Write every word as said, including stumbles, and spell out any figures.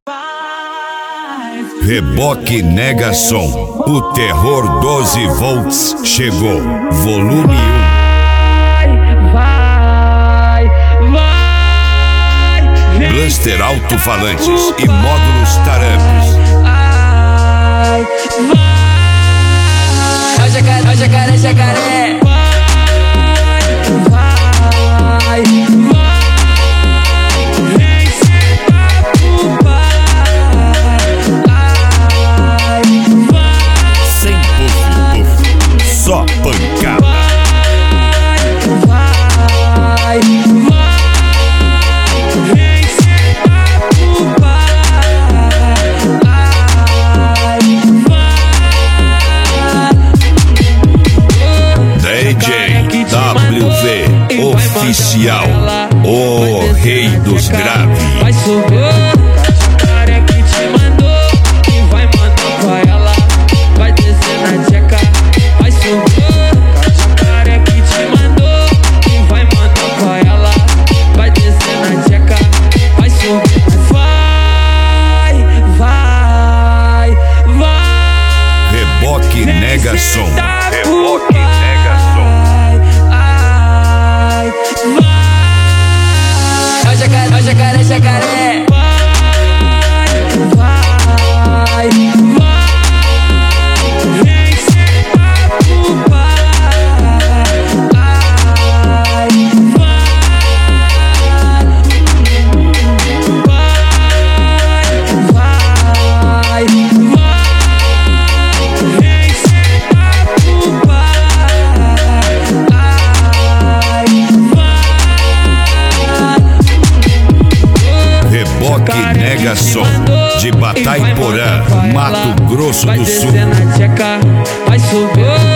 Reboque Negason, o terror doze volts chegou, volume um. Vai, vai, vai. Blaster alto-falantes e módulos tarampes. Ai, vai. Ó jacaré, ó jacaré, jacaré. Vai, vai, vai. Vem sem papo, vai, vai. Sem puff, puff, só pancada. Vai, vai. Vem sem papo, vai, vai. D J W V Oficial, o rei dos graves. Vai subir, jacaré que te mandou e vai mandar pra ela. Vai descer na tcheca, vai subir, jacaré que te mandou e vai mandar pra ela. Vai descer na tcheca, vai subir. Vai, vai, vai. Reboque Negason, Reboque Negason. Ó jacaré, ó jacaré, jacaré. Vai, vai, vai. Vem sem papo, vai, vai, vai, vai, vai. Vem sem papo, vai, vai. Reboque Negason, de Bataiporã, Mato Grosso do Sul. Vai descer na tcheca, vai subir.